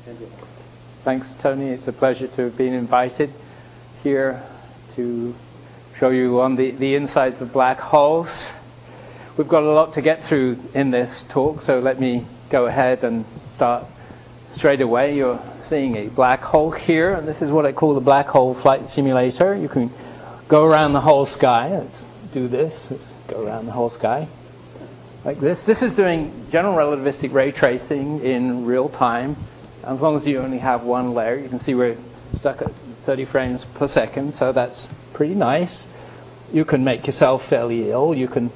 Thanks, Tony. It's a pleasure to have been invited here to show you on the insides of black holes. We've got a lot to get through in this talk, so let me go ahead and start straight away. You're seeing a black hole here, and this is what I call the black hole flight simulator. You can go around the whole sky. Let's do this. Let's go around the whole sky like this. This is doing general relativistic ray tracing in real time. As long as you only have one layer, you can see we're stuck at 30 frames per second, so that's pretty nice. You can make yourself fairly ill. You can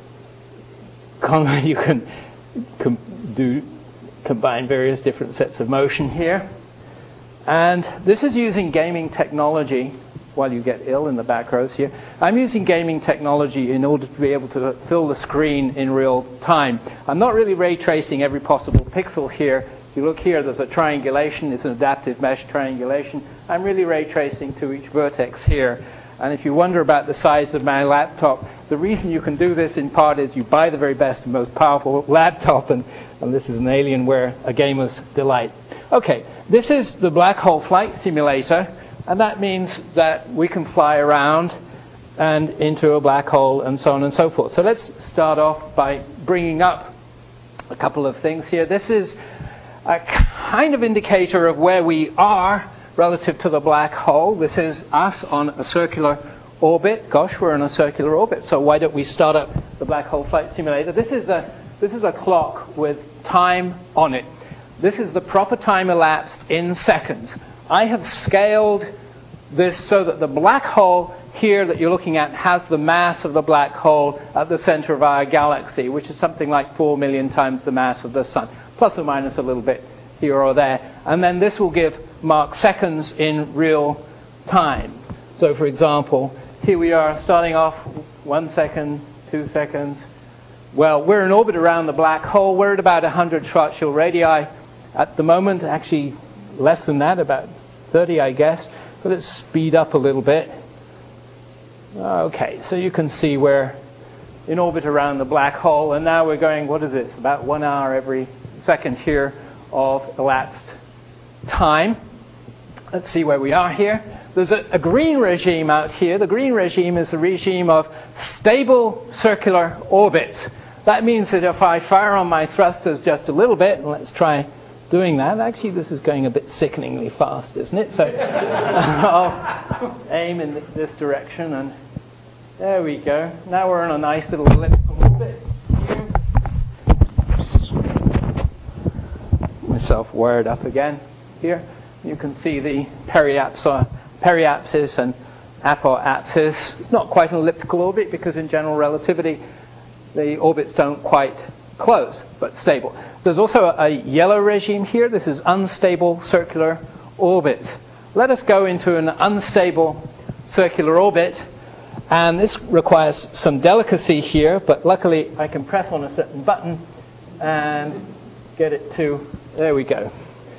combine various different sets of motion here. And this is using gaming technology. While you get ill in the back rows here, I'm using gaming technology in order to be able to fill the screen in real time. I'm not really ray tracing every possible pixel here. If you look here, there's a triangulation. It's an adaptive mesh triangulation. I'm really ray tracing to each vertex here. And if you wonder about the size of my laptop, the reason you can do this in part is you buy the very best and most powerful laptop, and this is an Alienware, a gamer's delight. Okay, this is the black hole flight simulator. And that means that we can fly around and into a black hole and so on and so forth. So let's start off by bringing up a couple of things here. This is a kind of indicator of where we are relative to the black hole. This is us on a circular orbit. Gosh, we're in a circular orbit. So why don't we start up the black hole flight simulator? This is a clock with time on it. This is the proper time elapsed in seconds. I have scaled this so that the black hole here that you're looking at has the mass of the black hole at the center of our galaxy, which is something like 4 million times the mass of the sun, plus or minus a little bit here or there. And then this will mark seconds in real time. So, for example, here we are starting off 1 second, 2 seconds. Well, we're in orbit around the black hole. We're at about 100 Schwarzschild radii at the moment, actually less than that, about 30, I guess. So let's speed up a little bit. Okay, so you can see we're in orbit around the black hole, and now we're going, what is this, about 1 hour every second here of elapsed time. Let's see where we are here. There's a green regime out here. The green regime is a regime of stable circular orbits. That means that if I fire on my thrusters just a little bit, and let's try doing that. Actually, this is going a bit sickeningly fast, isn't it? So I'll aim in this direction, and there we go. Now we're on a nice little elliptical orbit here. Oops. Myself wired up again here. You can see the periapsis and apoapsis. It's not quite an elliptical orbit because in general relativity the orbits don't quite close, but stable. There's also a yellow regime here. This is unstable circular orbit. Let us go into an unstable circular orbit, and this requires some delicacy here, but luckily I can press on a certain button and get it to, there we go.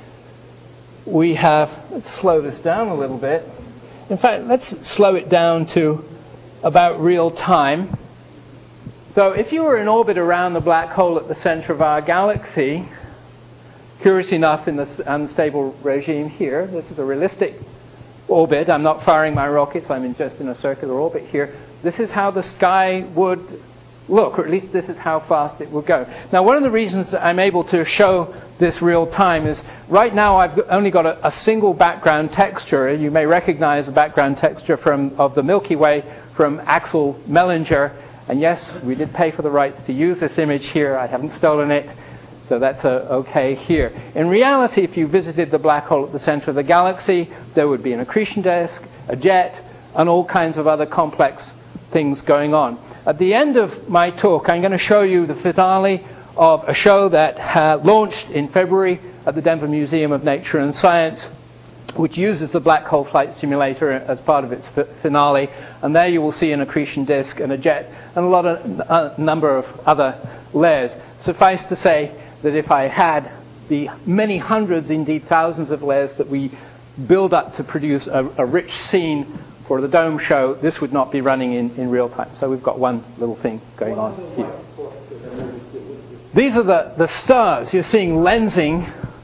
Let's slow this down a little bit. In fact, let's slow it down to about real time. So if you were in orbit around the black hole at the center of our galaxy, curious enough in this unstable regime here, this is a realistic orbit. I'm not firing my rockets. I'm just in a circular orbit here. This is how the sky would look, or at least this is how fast it would go. Now, one of the reasons that I'm able to show this real time is right now I've only got a single background texture. You may recognize the background texture of the Milky Way from Axel Mellinger. And yes, we did pay for the rights to use this image here. I haven't stolen it, so that's okay here. In reality, if you visited the black hole at the center of the galaxy, there would be an accretion disk, a jet, and all kinds of other complex things going on. At the end of my talk, I'm going to show you the finale of a show that launched in February at the Denver Museum of Nature and Science, which uses the black hole flight simulator as part of its finale. And there you will see an accretion disk and a jet and a number of other layers. Suffice to say that if I had the many hundreds, indeed thousands of layers that we build up to produce a rich scene for the dome show, this would not be running in real time. So we've got one little thing going on here. These are the stars. You're seeing lensing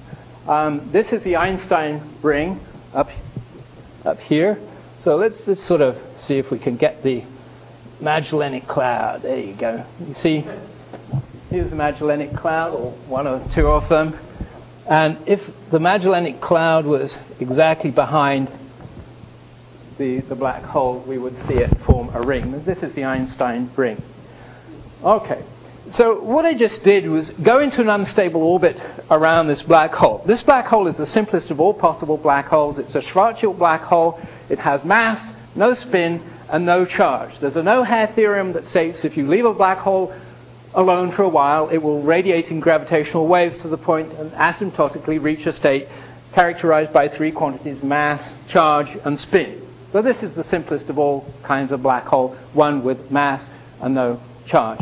This is the Einstein ring up here. So let's just sort of see if we can get the Magellanic Cloud. There you go. You see, here's the Magellanic Cloud, or one or two of them. And if the Magellanic Cloud was exactly behind the black hole, we would see it form a ring. This is the Einstein ring. Okay. So what I just did was go into an unstable orbit around this black hole. This black hole is the simplest of all possible black holes. It's a Schwarzschild black hole. It has mass, no spin, and no charge. There's a no-hair theorem that states if you leave a black hole alone for a while, it will radiate in gravitational waves to the point and asymptotically reach a state characterized by three quantities: mass, charge, and spin. So this is the simplest of all kinds of black hole, one with mass and no charge.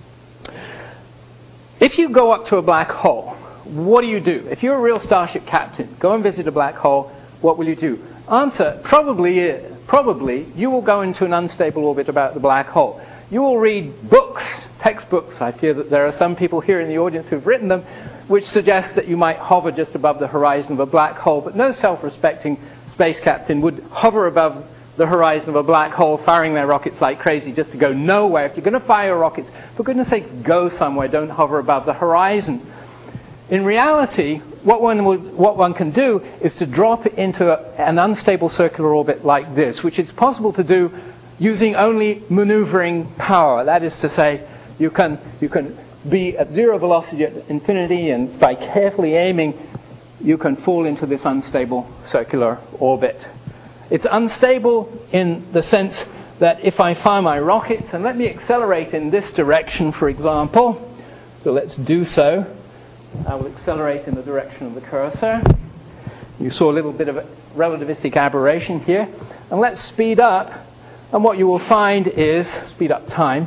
If you go up to a black hole, what do you do? If you're a real starship captain, go and visit a black hole, what will you do? Answer, probably you will go into an unstable orbit about the black hole. You will read books, textbooks. I fear that there are some people here in the audience who've written them, which suggest that you might hover just above the horizon of a black hole, but no self-respecting space captain would hover above the horizon of a black hole, firing their rockets like crazy just to go nowhere. If you're going to fire rockets, for goodness sake, go somewhere. Don't hover above the horizon. In reality, what one can do is to drop into an unstable circular orbit like this, which is possible to do using only maneuvering power. That is to say, you can be at zero velocity at infinity, and by carefully aiming, you can fall into this unstable circular orbit. It's unstable in the sense that if I fire my rockets, and let me accelerate in this direction, for example. So let's do so. I will accelerate in the direction of the cursor. You saw a little bit of a relativistic aberration here. And let's speed up. And what you will find is, speed up time.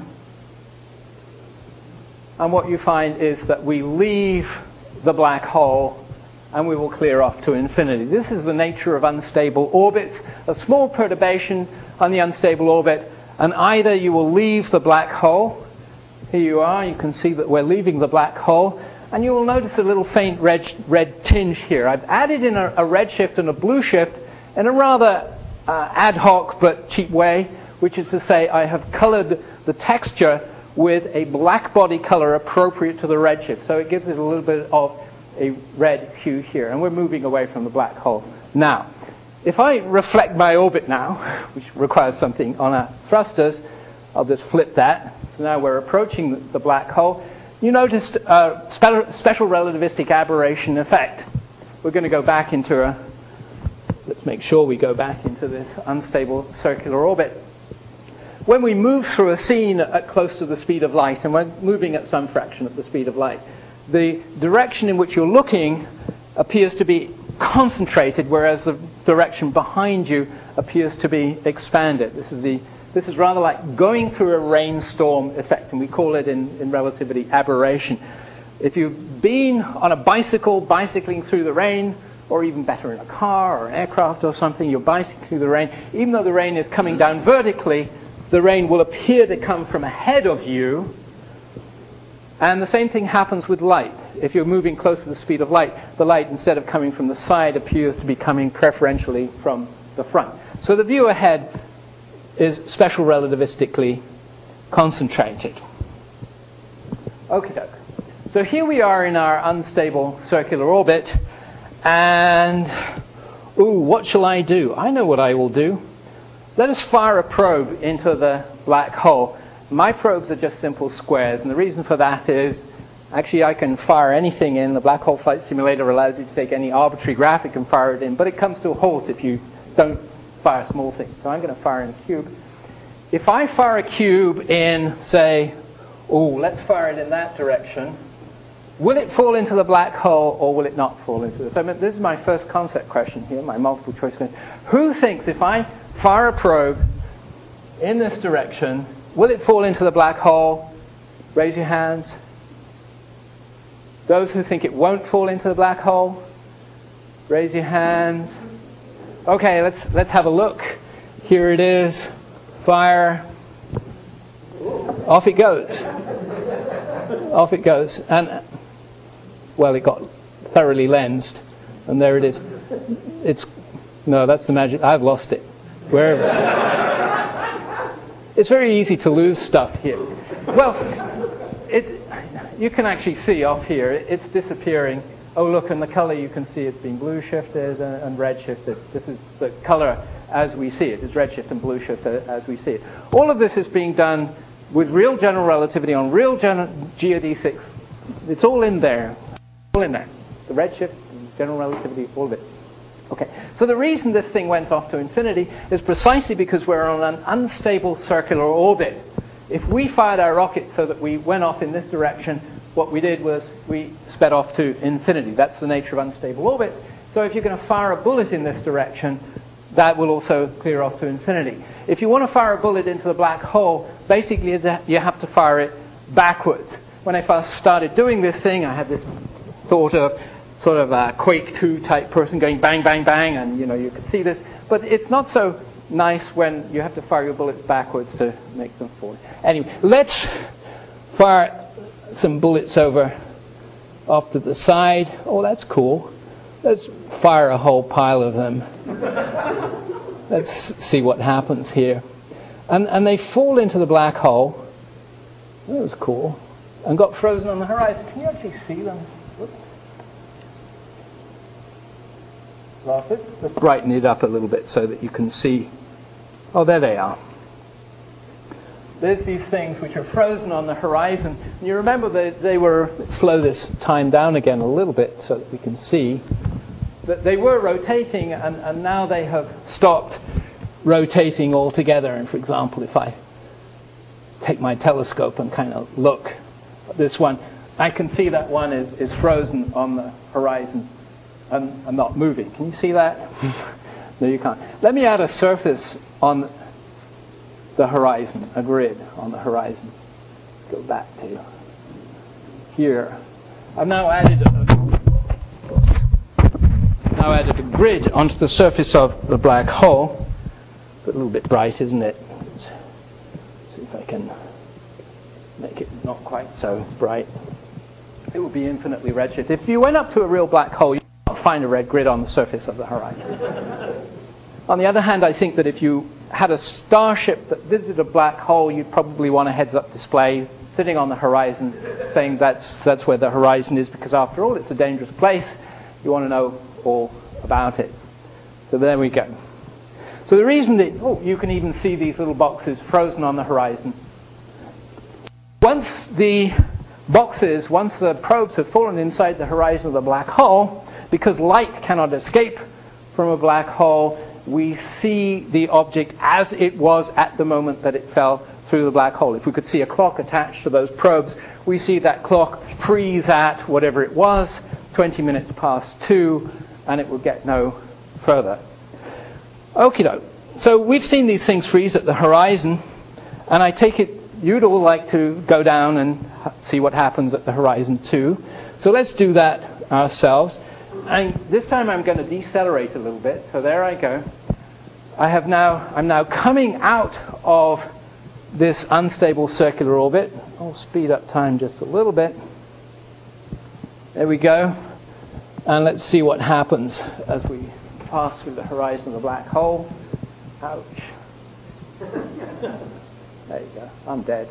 And what you find is that we leave the black hole and we will clear off to infinity. This is the nature of unstable orbits. A small perturbation on the unstable orbit, and either you will leave the black hole. Here you are. You can see that we're leaving the black hole. And you will notice a little faint red tinge here. I've added in a red shift and a blue shift in a rather ad hoc but cheap way, which is to say I have colored the texture with a black body color appropriate to the red shift. So it gives it a little bit of a red hue here. And we're moving away from the black hole. Now, if I reflect my orbit now, which requires something on our thrusters, I'll just flip that. So now we're approaching the black hole. You noticed a special relativistic aberration effect. We're going to go back into let's make sure we go back into this unstable circular orbit. When we move through a scene at close to the speed of light, and we're moving at some fraction of the speed of light, the direction in which you're looking appears to be concentrated, whereas the direction behind you appears to be expanded. This is rather like going through a rainstorm effect, and we call it in relativity aberration. If you've been on a bicycle, bicycling through the rain, or even better in a car or an aircraft or something, you're bicycling through the rain, even though the rain is coming down vertically, the rain will appear to come from ahead of you. And the same thing happens with light. If you're moving close to the speed of light, the light, instead of coming from the side, appears to be coming preferentially from the front. So the view ahead is special relativistically concentrated. Okay. So here we are in our unstable circular orbit, and what shall I do? I know what I will do. Let us fire a probe into the black hole. My probes are just simple squares, and the reason for that is actually I can fire anything in. The Black Hole Flight Simulator allows you to take any arbitrary graphic and fire it in, but it comes to a halt if you don't fire small things. So I'm going to fire in a cube. If I fire a cube in, say, let's fire it in that direction, will it fall into the black hole or will it not fall into this? This is my first concept question here, my multiple choice question. Who thinks if I fire a probe in this direction, will it fall into the black hole? Raise your hands. Those who think it won't fall into the black hole, raise your hands. Okay, let's have a look. Here it is. Fire. Off it goes. Off it goes. And, well, it got thoroughly lensed. And there it is. No, that's the magic. I've lost it. Wherever. It's very easy to lose stuff here. Well, you can actually see off here, it's disappearing. Oh, look, in the color you can see it's being blue shifted and red shifted. This is the color as we see it. It's red shift and blue shift as we see it. All of this is being done with real general relativity on real GeoD6. It's all in there. All in there. The red shift, general relativity, all of it. Okay, so the reason this thing went off to infinity is precisely because we're on an unstable circular orbit. If we fired our rocket so that we went off in this direction, what we did was we sped off to infinity. That's the nature of unstable orbits. So if you're going to fire a bullet in this direction, that will also clear off to infinity. If you want to fire a bullet into the black hole, basically you have to fire it backwards. When I first started doing this thing, I had this thought of sort of a Quake 2 type person going bang, bang, bang, and you could see this. But it's not so nice when you have to fire your bullets backwards to make them fall. Anyway, let's fire some bullets over off to the side. Oh, that's cool. Let's fire a whole pile of them. Let's see what happens here. And they fall into the black hole. That was cool. And got frozen on the horizon. Can you actually see them? Whoops. Lost it. Let's brighten it up a little bit so that you can see. Oh, there they are. There's these things which are frozen on the horizon. And you remember they were, let's slow this time down again a little bit so that we can see that they were rotating and now they have stopped rotating altogether. And for example, if I take my telescope and kind of look at this one, I can see that one is frozen on the horizon and not moving. Can you see that? No, you can't. Let me add a surface on the horizon, a grid on the horizon. Go back to here. I've now added a grid onto the surface of the black hole. But a little bit bright, isn't it? Let's see if I can make it not quite so bright. It will be infinitely redshift. If you went up to a real black hole, you can't find a red grid on the surface of the horizon. On the other hand, I think that if you had a starship that visited a black hole, you'd probably want a heads-up display sitting on the horizon saying that's where the horizon is, because after all, it's a dangerous place. You want to know all about it. So there we go. So the reason that you can even see these little boxes frozen on the horizon. Once the probes have fallen inside the horizon of the black hole, because light cannot escape from a black hole, we see the object as it was at the moment that it fell through the black hole. If we could see a clock attached to those probes, we see that clock freeze at whatever it was, 20 minutes past 2, and it will get no further. Okie doke. So we've seen these things freeze at the horizon, and I take it you'd all like to go down and see what happens at the horizon too. So let's do that ourselves. And this time I'm going to decelerate a little bit. So there I go. I'm now coming out of this unstable circular orbit. I'll speed up time just a little bit. There we go. And let's see what happens as we pass through the horizon of the black hole. Ouch. There you go. I'm dead.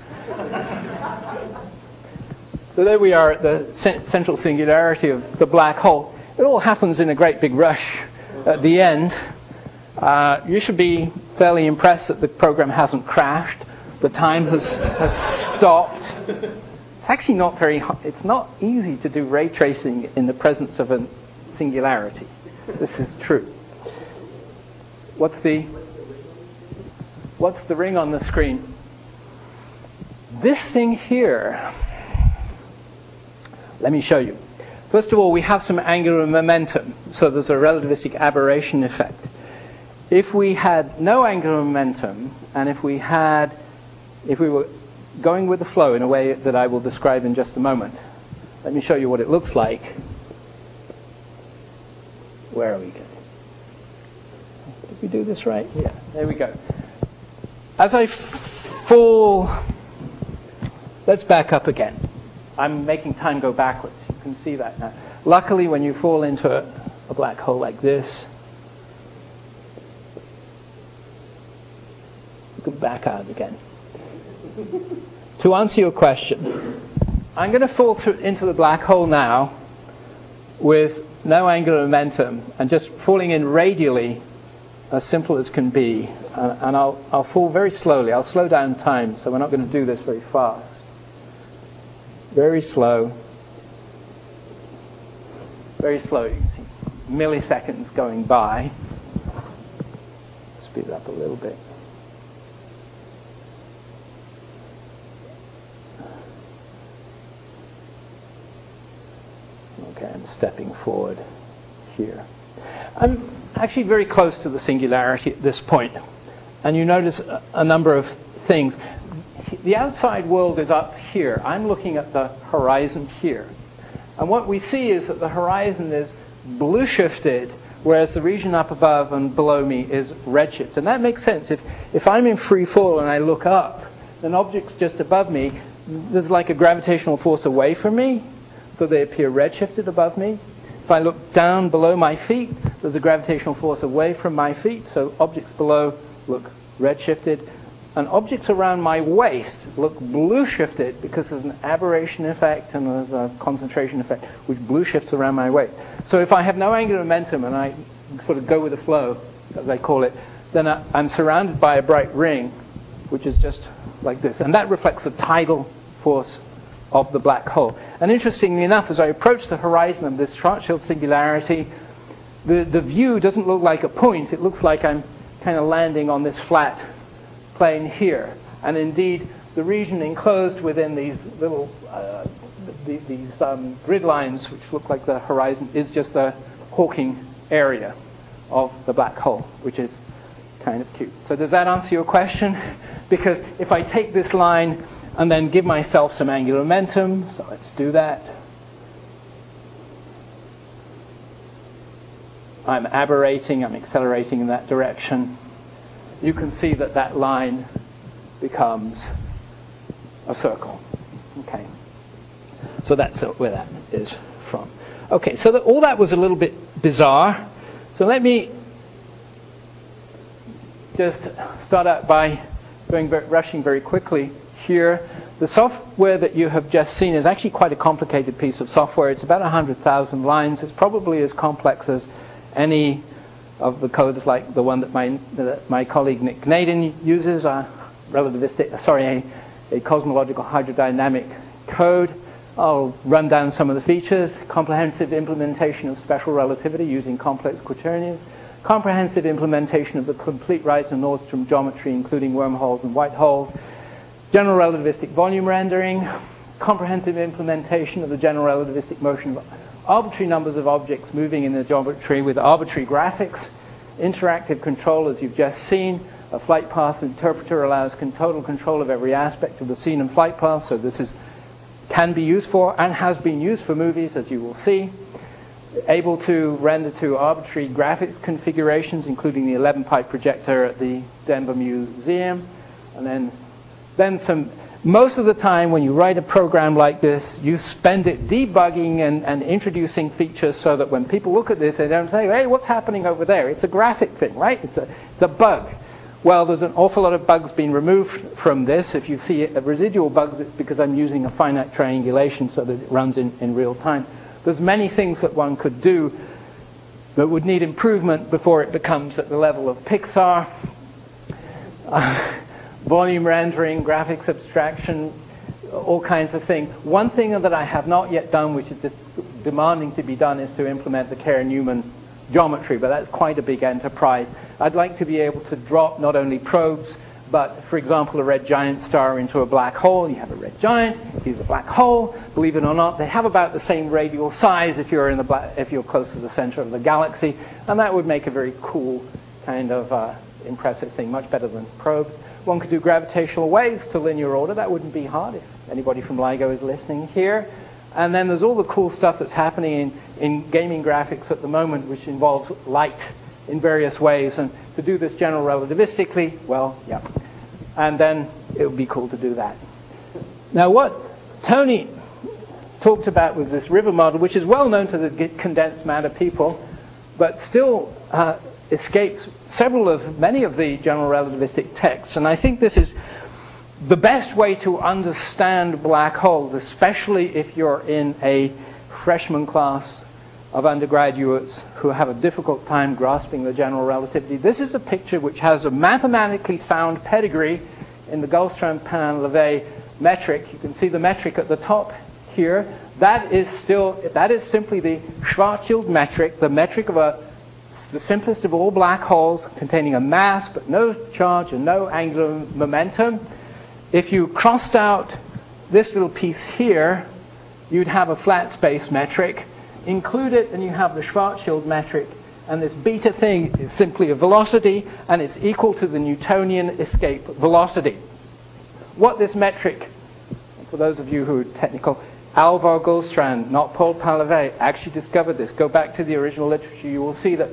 So there we are at the central singularity of the black hole. It all happens in a great big rush at the end. You should be fairly impressed that the program hasn't crashed. The time has stopped. It's actually not it's not easy to do ray tracing in the presence of a singularity. This is true. What's the ring on the screen? This thing here. Let me show you. First of all, we have some angular momentum, so there's a relativistic aberration effect. If we had no angular momentum, and if we were going with the flow in a way that I will describe in just a moment, let me show you what it looks like. Where are we going? Did we do this right? Yeah, there we go. As I fall, let's back up again. I'm making time go backwards. You can see that now. Luckily, when you fall into a black hole like this, you can back out again. To answer your question, I'm going to fall into the black hole now with no angular momentum and just falling in radially as simple as can be. And I'll fall very slowly. I'll slow down time, so we're not going to do this very fast. Very slow. Very slow. You can see milliseconds going by. Speed it up a little bit. Okay, I'm stepping forward here. I'm actually very close to the singularity at this point. And you notice a number of things. The outside world is up here. I'm looking at the horizon here. And what we see is that the horizon is blue shifted, whereas the region up above and below me is redshift. And that makes sense. If I'm in free fall and I look up, then objects just above me, there's like a gravitational force away from me, so they appear redshifted above me. If I look down below my feet, there's a gravitational force away from my feet, so objects below look redshifted. And objects around my waist look blue shifted because there's an aberration effect and there's a concentration effect which blue shifts around my waist. So if I have no angular momentum and I sort of go with the flow, as I call it, then I'm surrounded by a bright ring, which is just like this. And that reflects the tidal force of the black hole. And interestingly enough, as I approach the horizon of this Schwarzschild singularity, the view doesn't look like a point. It looks like I'm kind of landing on this flat plane here. And indeed, the region enclosed within these little grid lines, which look like the horizon, is just the Hawking area of the black hole, which is kind of cute. So does that answer your question? Because if I take this line and then give myself some angular momentum, so let's do that. I'm aberrating, I'm accelerating in that direction. You can see that that line becomes a circle. Okay. So that's where that is from. Okay, so all that was a little bit bizarre. So let me just start out by rushing very quickly here. The software that you have just seen is actually quite a complicated piece of software. It's about 100,000 lines. It's probably as complex as any of the codes like the one that my colleague Nick Naden uses, a cosmological hydrodynamic code. I'll run down some of the features. Comprehensive implementation of special relativity using complex quaternions. Comprehensive implementation of the complete Reisner-Nordstrom geometry, including wormholes and white holes. General relativistic volume rendering. Comprehensive implementation of the general relativistic motion of arbitrary numbers of objects moving in the geometry with arbitrary graphics. Interactive control, as you've just seen. A flight path interpreter allows total control of every aspect of the scene and flight path. So this can be used for and has been used for movies, as you will see. Able to render to arbitrary graphics configurations, including the 11-pipe projector at the Denver Museum. And then some. Most of the time when you write a program like this, you spend it debugging and introducing features so that when people look at this, they don't say, hey, what's happening over there? It's a graphic thing, right? It's a bug. Well, there's an awful lot of bugs being removed from this. If you see residual bugs, it's because I'm using a finite triangulation so that it runs in real time. There's many things that one could do that would need improvement before it becomes at the level of Pixar. Volume rendering, graphics abstraction, all kinds of things. One thing that I have not yet done, which is demanding to be done, is to implement the Kerr-Newman geometry, but that's quite a big enterprise. I'd like to be able to drop not only probes, but, for example, a red giant star into a black hole. You have a red giant, here's a black hole. Believe it or not, they have about the same radial size if you're close to the center of the galaxy, and that would make a very cool kind of impressive thing, much better than probes. One could do gravitational waves to linear order. That wouldn't be hard if anybody from LIGO is listening here. And then there's all the cool stuff that's happening in gaming graphics at the moment, which involves light in various ways. And to do this general relativistically, well, yeah. And then it would be cool to do that. Now what Tony talked about was this river model, which is well known to the condensed matter people, but still escapes many of the general relativistic texts. And I think this is the best way to understand black holes, especially if you're in a freshman class of undergraduates who have a difficult time grasping the general relativity. This is a picture which has a mathematically sound pedigree in the Goldstram-Pain-Levé metric. You can see the metric at the top here. That is simply the Schwarzschild metric, the metric of the simplest of all black holes, containing a mass but no charge and no angular momentum. If you crossed out this little piece here, you'd have a flat space metric. Include it and you have the Schwarzschild metric, and this beta thing is simply a velocity, and it's equal to the Newtonian escape velocity. What this metric, for those of you who are technical, Alvar Goldstrand, not Paul Pain-Levé, actually discovered this. Go back to the original literature. You will see that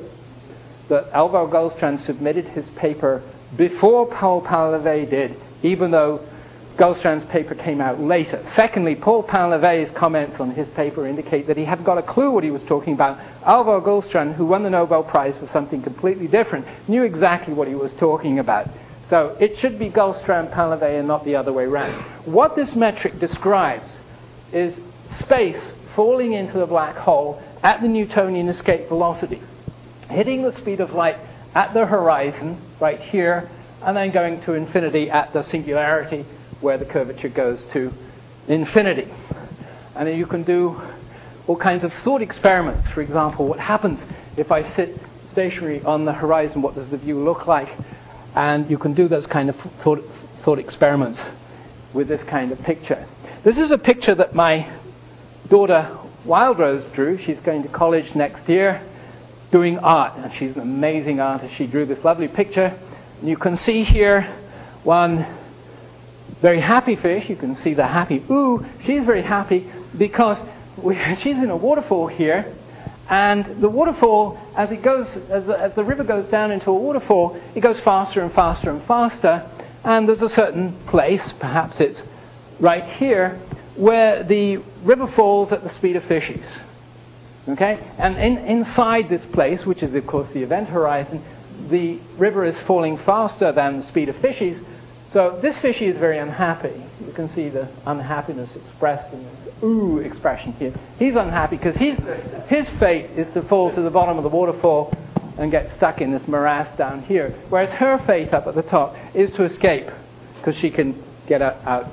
Alvar Goldstrand submitted his paper before Paul Pain-Levé did, even though Goldstrand's paper came out later. Secondly, Paul Pain-Levé's comments on his paper indicate that he hadn't got a clue what he was talking about. Alvar Goldstrand, who won the Nobel Prize for something completely different, knew exactly what he was talking about. So it should be Goldstrand-Pain-Levé and not the other way around. What this metric describes is space falling into the black hole at the Newtonian escape velocity, hitting the speed of light at the horizon, right here, and then going to infinity at the singularity, where the curvature goes to infinity. And then you can do all kinds of thought experiments. For example, what happens if I sit stationary on the horizon? What does the view look like? And you can do those kind of thought experiments with this kind of picture. This is a picture that my daughter Wildrose drew. She's going to college next year doing art, and she's an amazing artist. She drew this lovely picture. And you can see here one very happy fish. You can see the happy ooh. She's very happy because she's in a waterfall here, and the waterfall, as the river goes down into a waterfall, it goes faster and faster and faster, and there's a certain place, perhaps it's right here, where the river falls at the speed of fishes. Okay? And inside this place, which is of course the event horizon, the river is falling faster than the speed of fishes. So this fishy is very unhappy. You can see the unhappiness expressed in this ooh expression here. He's unhappy because his fate is to fall to the bottom of the waterfall and get stuck in this morass down here. Whereas her fate up at the top is to escape because she can get out.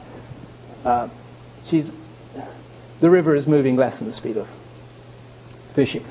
The river is moving less than the speed of fishes.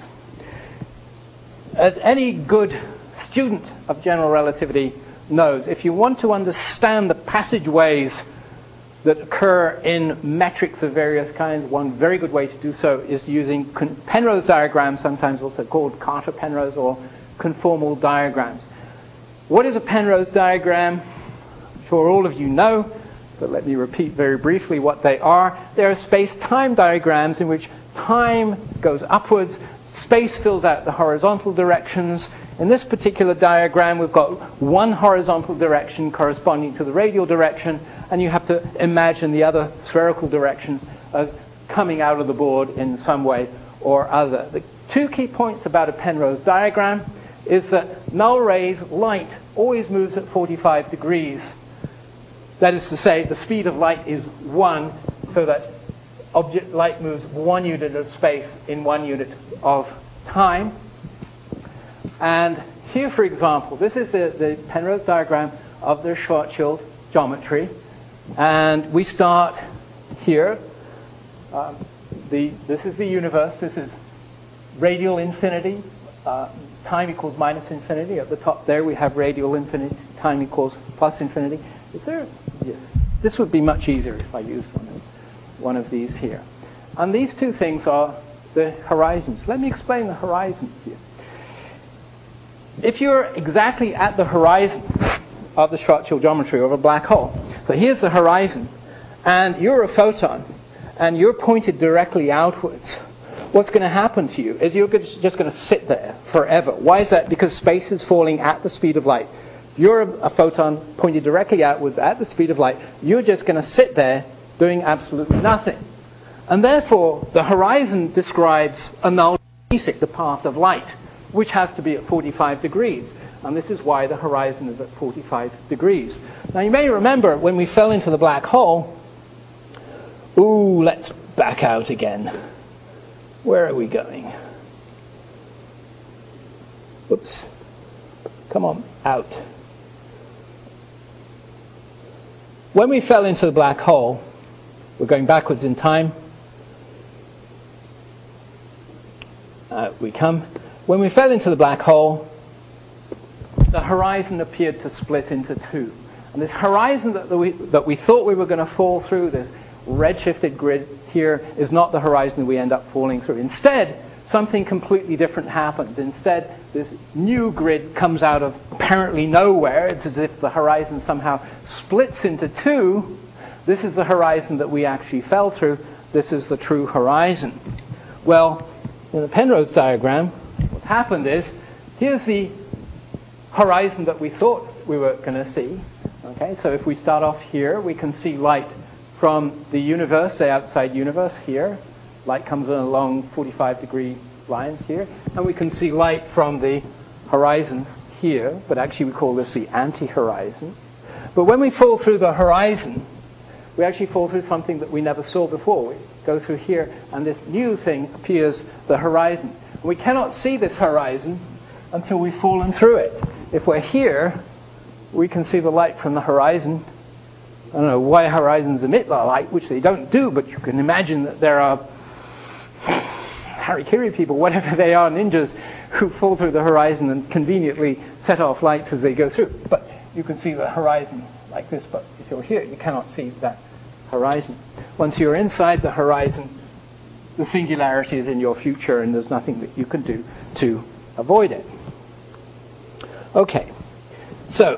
As any good student of general relativity knows, if you want to understand the passageways that occur in metrics of various kinds, one very good way to do so is using Penrose diagrams, sometimes also called Carter-Penrose or conformal diagrams. What is a Penrose diagram? I'm sure all of you know, but let me repeat very briefly what they are. They are space-time diagrams in which time goes upwards, space fills out the horizontal directions. In this particular diagram, we've got one horizontal direction corresponding to the radial direction, and you have to imagine the other spherical directions as coming out of the board in some way or other. The two key points about a Penrose diagram is that null rays, light, always moves at 45 degrees. That is to say, the speed of light is 1, so that light moves 1 unit of space in 1 unit of time. And here, for example, this is the Penrose diagram of the Schwarzschild geometry. And we start here. This is the universe. This is radial infinity. Time equals minus infinity. At the top there we have radial infinity. Time equals plus infinity. Is there? Yes. This would be much easier if I used one of these here. And these two things are the horizons. Let me explain the horizon here. If you're exactly at the horizon of the Schwarzschild geometry of a black hole, so here's the horizon, and you're a photon, and you're pointed directly outwards, what's going to happen to you is you're just going to sit there forever. Why is that? Because space is falling at the speed of light. If you're a photon pointed directly outwards at the speed of light, you're just going to sit there doing absolutely nothing. And therefore, the horizon describes a null basic, the path of light, which has to be at 45 degrees. And this is why the horizon is at 45 degrees. Now, you may remember when we fell into the black hole, let's back out again. Where are we going? Oops. Come on, out. When we fell into the black hole, we're going backwards in time. Out we come. When we fell into the black hole, the horizon appeared to split into two. And this horizon that we thought we were going to fall through, this redshifted grid here, is not the horizon that we end up falling through. Instead, something completely different happens. Instead, this new grid comes out of apparently nowhere. It's as if the horizon somehow splits into two. This is the horizon that we actually fell through. This is the true horizon. Well, in the Penrose diagram, what's happened is, here's the horizon that we thought we were going to see. Okay, so if we start off here, we can see light from the universe, the outside universe here. Light comes in along 45-degree lines here. And we can see light from the horizon here, but actually we call this the anti-horizon. But when we fall through the horizon, we actually fall through something that we never saw before. We go through here, and this new thing appears, the horizon. We cannot see this horizon until we've fallen through it. If we're here, we can see the light from the horizon. I don't know why horizons emit the light, which they don't do, but you can imagine that there are Harikiri people, whatever they are, ninjas, who fall through the horizon and conveniently set off lights as they go through. But you can see the horizon like this, but if you're here, you cannot see that horizon. Once you're inside the horizon, the singularity is in your future, and there's nothing that you can do to avoid it. Okay, so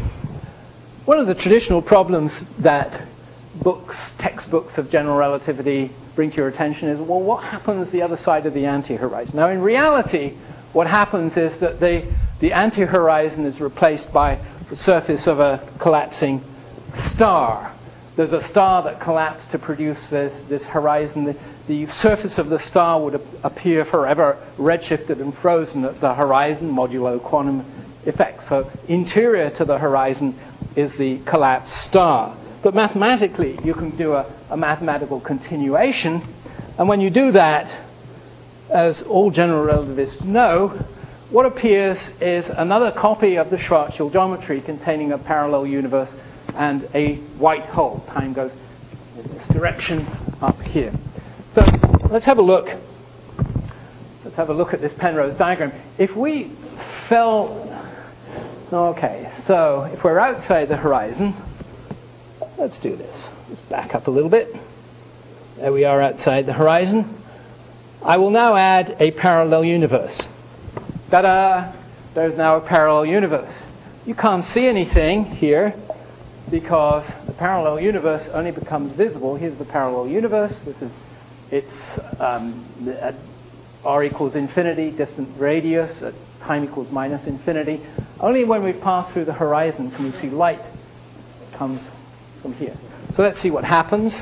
one of the traditional problems that textbooks of general relativity bring to your attention is, well, what happens the other side of the anti-horizon? Now, in reality, what happens is that the anti-horizon is replaced by the surface of a collapsing star. There's a star that collapsed to produce this horizon. The surface of the star would appear forever redshifted and frozen at the horizon, modulo quantum effect. So interior to the horizon is the collapsed star. But mathematically, you can do a mathematical continuation. And when you do that, as all general relativists know, what appears is another copy of the Schwarzschild geometry containing a parallel universe and a white hole. Time goes in this direction up here. So let's have a look. Let's have a look at this Penrose diagram. If we fell... Okay, so if we're outside the horizon, let's do this. Let's back up a little bit. There we are outside the horizon. I will now add a parallel universe. Ta-da! There's now a parallel universe. You can't see anything here because the parallel universe only becomes visible. Here's the parallel universe. It's at r equals infinity, distant radius, at time equals minus infinity. Only when we pass through the horizon can we see light that comes from here. So let's see what happens.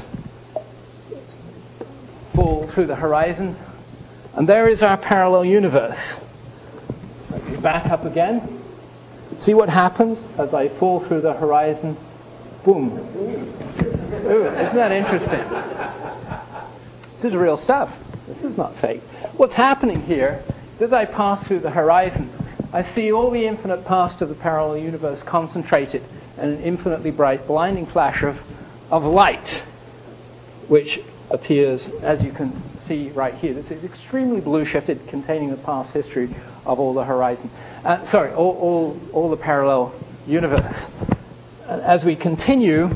Fall through the horizon. And there is our parallel universe. Let me back up again. See what happens as I fall through the horizon. Boom. Ooh, isn't that interesting? This is real stuff. This is not fake. What's happening here is as I pass through the horizon, I see all the infinite past of the parallel universe concentrated in an infinitely bright blinding flash of light, which appears, as you can see right here. This is extremely blue shifted, containing the past history of all the horizon. All the parallel universe. And as we continue,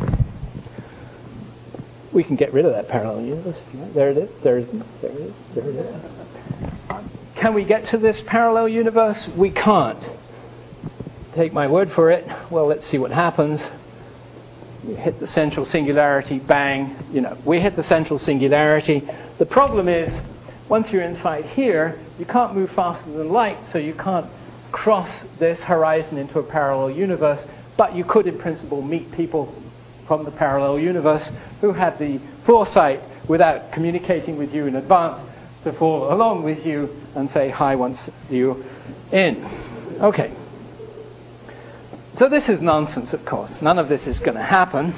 we can get rid of that parallel universe. There it is. There it is. Can we get to this parallel universe? We can't. Take my word for it. Well, let's see what happens. We hit the central singularity, bang. We hit the central singularity. The problem is, once you're inside here, you can't move faster than light, so you can't cross this horizon into a parallel universe, but you could, in principle, meet people from the parallel universe who had the foresight without communicating with you in advance to fall along with you and say hi once you're in. Okay. So this is nonsense, of course. None of this is going to happen.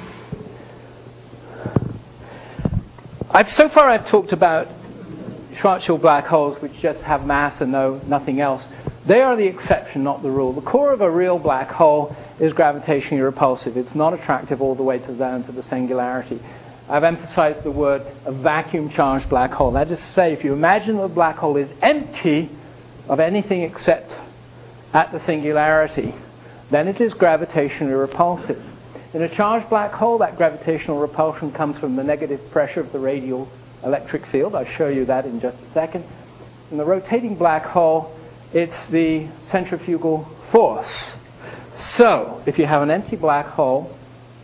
So far I've talked about Schwarzschild black holes which just have mass and nothing else. They are the exception, not the rule. The core of a real black hole is gravitationally repulsive. It's not attractive all the way down to the singularity. I've emphasized the word a vacuum-charged black hole. That is to say, if you imagine the black hole is empty of anything except at the singularity, then it is gravitationally repulsive. In a charged black hole, that gravitational repulsion comes from the negative pressure of the radial electric field. I'll show you that in just a second. In the rotating black hole, it's the centrifugal force. So, if you have an empty black hole,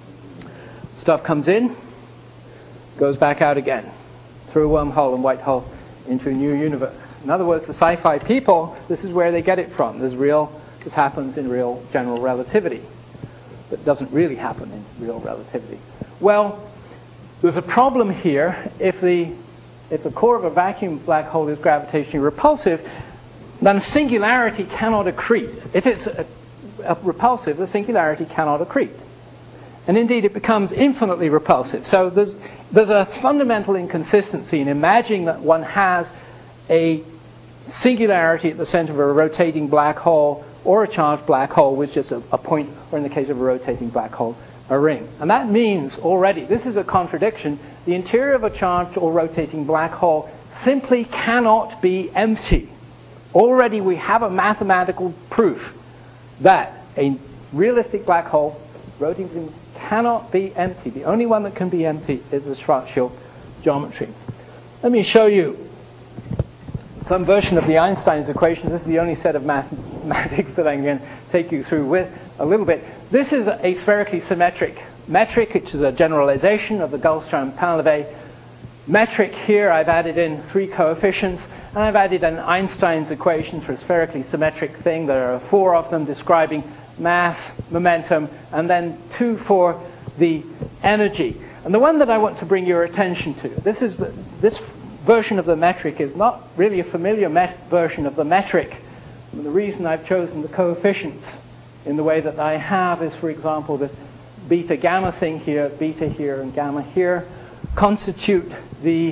stuff comes in, goes back out again, through a wormhole and white hole into a new universe. In other words, the sci-fi people, this is where they get it from. This happens in real general relativity. But doesn't really happen in real relativity. Well, there's a problem here. If the core of a vacuum black hole is gravitationally repulsive, then a singularity cannot accrete. If it's repulsive, the singularity cannot accrete. And indeed, it becomes infinitely repulsive. So there's a fundamental inconsistency in imagining that one has a singularity at the center of a rotating black hole or a charged black hole with just a point, or in the case of a rotating black hole, a ring. And that means already, this is a contradiction, the interior of a charged or rotating black hole simply cannot be empty. Already we have a mathematical proof that a realistic black hole, rotating, cannot be empty. The only one that can be empty is the Schwarzschild geometry. Let me show you some version of the Einstein's equations. This is the only set of mathematics that I'm going to take you through with a little bit. This is a spherically symmetric metric, which is a generalization of the Gullstrand-Painlevé metric. Here I've added in 3 coefficients, and I've added an Einstein's equation for a spherically symmetric thing. There are 4 of them describing mass, momentum, and then 2 for the energy. And the one that I want to bring your attention to, this version of the metric is not really a familiar version of the metric. And the reason I've chosen the coefficients in the way that I have is, for example, this beta-gamma thing here, beta here and gamma here, constitute the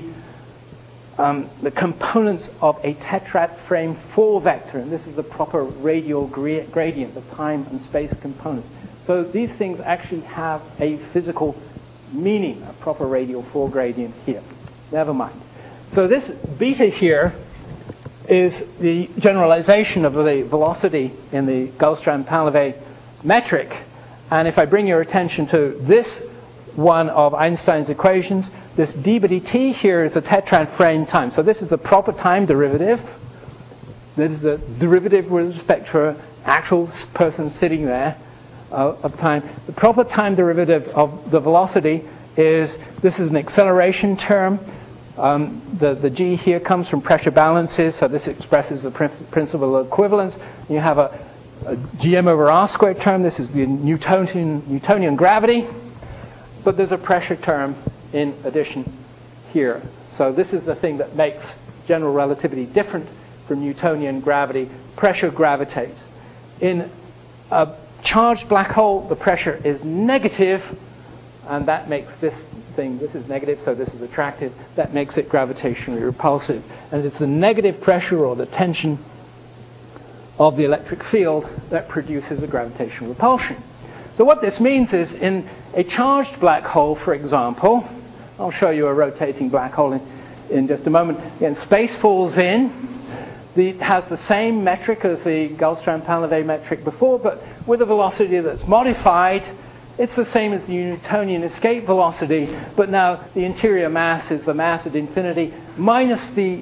components of a tetrad frame 4 vector, and this is the proper radial gradient, the time and space components. So these things actually have a physical meaning, a proper radial 4 gradient here. Never mind. So this beta here is the generalization of the velocity in the Gullstrand-Painlevé metric. And if I bring your attention to this one of Einstein's equations, this d by dt here is a tetrad frame time. So this is the proper time derivative. This is the derivative with respect to an actual person sitting there of time. The proper time derivative of the velocity is, this is an acceleration term. The g here comes from pressure balances, so this expresses the principle of equivalence. You have a gm over r squared term. This is the Newtonian gravity. But there's a pressure term in addition here. So this is the thing that makes general relativity different from Newtonian gravity. Pressure gravitates. In a charged black hole, the pressure is negative, and that makes this thing, this is negative, so this is attractive. That makes it gravitationally repulsive. And it's the negative pressure or the tension of the electric field that produces a gravitational repulsion. So what this means is, in a charged black hole, for example, I'll show you a rotating black hole in just a moment. Again, space falls in. It has the same metric as the Gullstrand-Painlevé metric before, but with a velocity that's modified. It's the same as the Newtonian escape velocity, but now the interior mass is the mass at infinity minus the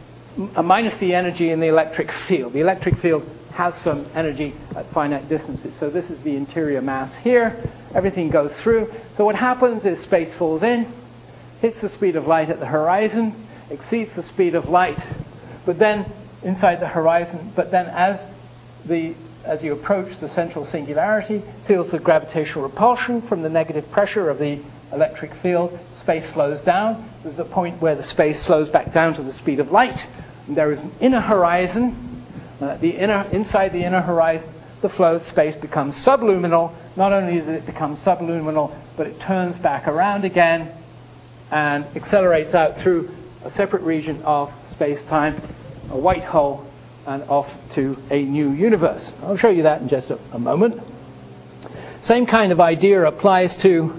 energy in the electric field. The electric field has some energy at finite distances. So this is the interior mass here. Everything goes through. So what happens is space falls in, hits the speed of light at the horizon, exceeds the speed of light, but then inside the horizon, but then as you approach the central singularity, feels the gravitational repulsion from the negative pressure of the electric field. Space slows down. There's a point where the space slows back down to the speed of light. And there is an inner horizon. Inside the inner horizon, the flow of space becomes subluminal. Not only does it become subluminal, but it turns back around again and accelerates out through a separate region of space-time, a white hole, and off to a new universe. I'll show you that in just a moment. Same kind of idea applies to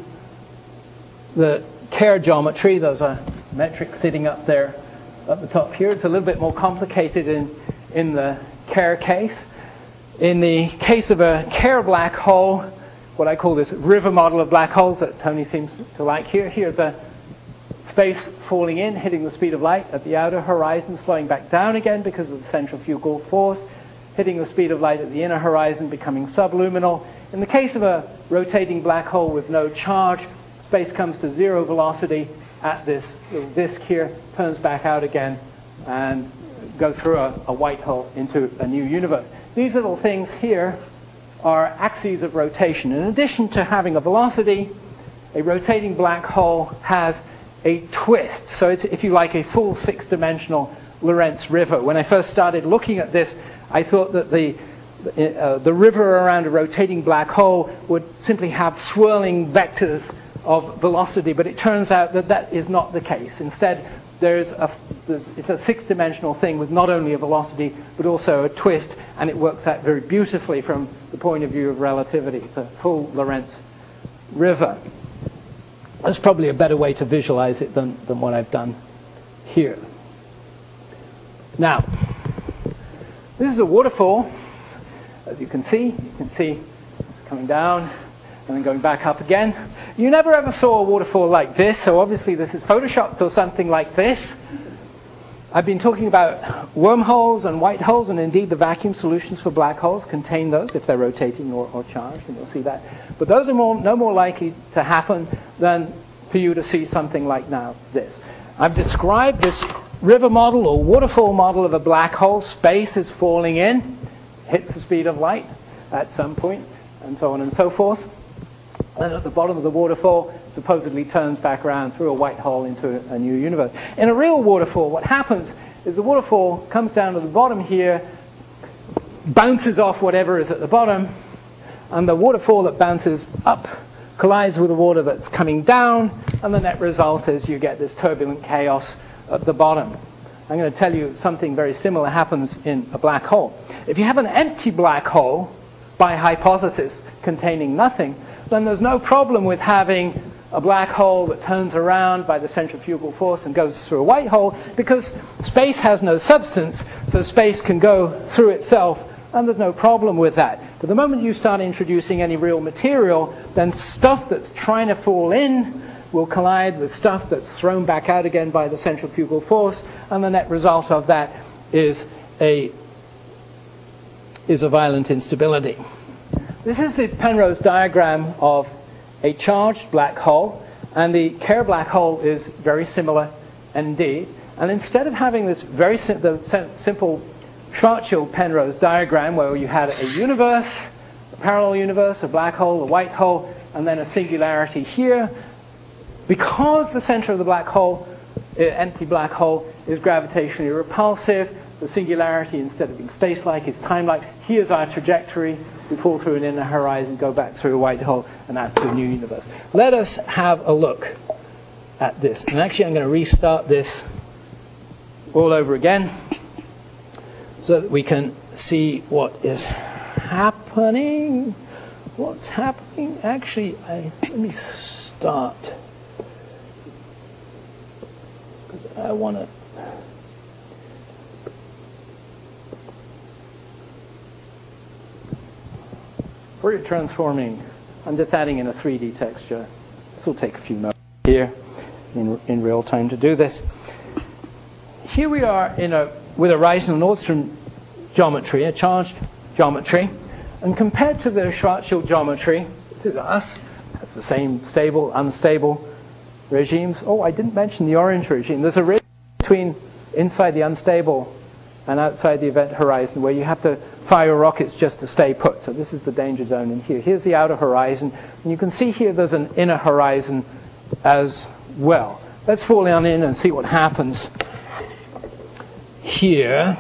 the Kerr geometry. Those are metrics sitting up there at the top here. It's a little bit more complicated in the Kerr case. In the case of a Kerr black hole, what I call this river model of black holes that Tony seems to like here. Here's a space falling in, hitting the speed of light at the outer horizon, slowing back down again because of the centrifugal force, hitting the speed of light at the inner horizon, becoming subluminal. In the case of a rotating black hole with no charge, space comes to zero velocity at this little disk here, turns back out again, and goes through a white hole into a new universe. These little things here are axes of rotation. In addition to having a velocity, a rotating black hole has a twist. So it's, if you like, a full six-dimensional Lorentz river. When I first started looking at this, I thought that the river around a rotating black hole would simply have swirling vectors of velocity, but it turns out that that is not the case. Instead, it's a six-dimensional thing with not only a velocity, but also a twist, and it works out very beautifully from the point of view of relativity. It's a full Lorentz river. There's probably a better way to visualize it than what I've done here. Now, this is a waterfall. As you can see it's coming down and then going back up again. You never ever saw a waterfall like this, so obviously this is photoshopped or something like this. I've been talking about wormholes and white holes, and indeed the vacuum solutions for black holes contain those if they're rotating or charged, and you'll see that. But those are no more likely to happen than for you to see something like now this. I've described this river model or waterfall model of a black hole. Space is falling in, hits the speed of light at some point, and so on and so forth. And at the bottom of the waterfall, supposedly turns back around through a white hole into a new universe. In a real waterfall, what happens is the waterfall comes down to the bottom here, bounces off whatever is at the bottom, and the waterfall that bounces up collides with the water that's coming down, and the net result is you get this turbulent chaos at the bottom. I'm going to tell you something very similar happens in a black hole. If you have an empty black hole, by hypothesis, containing nothing, then there's no problem with having a black hole that turns around by the centrifugal force and goes through a white hole, because space has no substance, so space can go through itself, and there's no problem with that. But the moment you start introducing any real material, then stuff that's trying to fall in will collide with stuff that's thrown back out again by the centrifugal force, and the net result of that is a violent instability. This is the Penrose diagram of a charged black hole, and the Kerr black hole is very similar indeed. And instead of having this very simple Schwarzschild-Penrose diagram where you had a universe, a parallel universe, a black hole, a white hole, and then a singularity here, because the center of the black hole, empty black hole, is gravitationally repulsive, the singularity, instead of being space-like, is time-like. Here's our trajectory. We fall through an inner horizon, go back through a white hole, and out to a new universe. Let us have a look at this. And actually, I'm going to restart this all over again so that we can see what is happening. What's happening? Actually, let me start, because I want to... Fourier transforming, I'm just adding in a 3D texture. This will take a few moments here in real time to do this. Here we are with a Reisner-Nordstrom geometry, a charged geometry. And compared to the Schwarzschild geometry, this is us. It's the same stable, unstable regimes. Oh, I didn't mention the orange regime. There's a regime between inside the unstable and outside the event horizon where you have to fire rockets just to stay put. So this is the danger zone in here. Here's the outer horizon. And you can see here there's an inner horizon as well. Let's fall on in and see what happens here.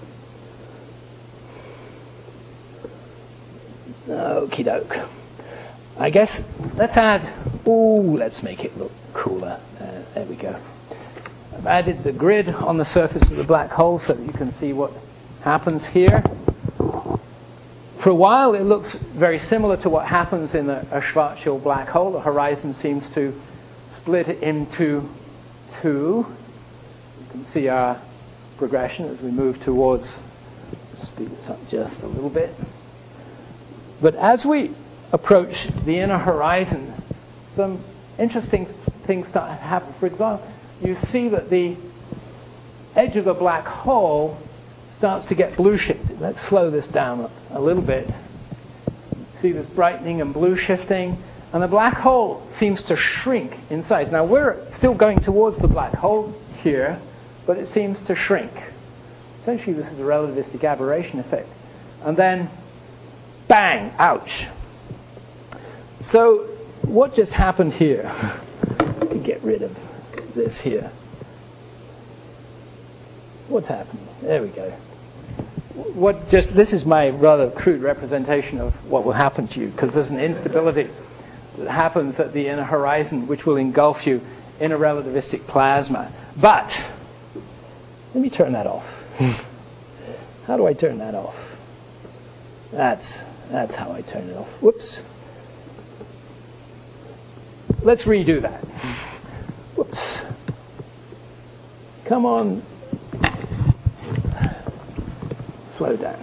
Okie doke. I guess let's let's make it look cooler. There we go. I've added the grid on the surface of the black hole so that you can see what happens here. For a while, it looks very similar to what happens in a Schwarzschild black hole. The horizon seems to split into two. You can see our progression as we move towards, speed this up just a little bit. But as we approach the inner horizon, some interesting things start to happen. For example, you see that the edge of the black hole starts to get blue shifted. Let's slow this down a little bit. See this brightening and blue shifting, and the black hole seems to shrink in size. Now we're still going towards the black hole here, but it seems to shrink. Essentially, this is a relativistic aberration effect. And then, bang, ouch. So what just happened here? Let me get rid of this here. What's happening? There we go. This is my rather crude representation of what will happen to you, because there's an instability that happens at the inner horizon which will engulf you in a relativistic plasma. But let me turn that off. How do I turn that off? That's how I turn it off. Whoops. Let's redo that. Whoops. Come on. Slow down.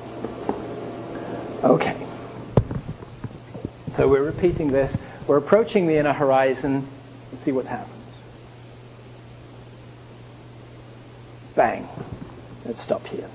Okay. So we're repeating this. We're approaching the inner horizon. Let's see what happens. Bang. Let's stop here.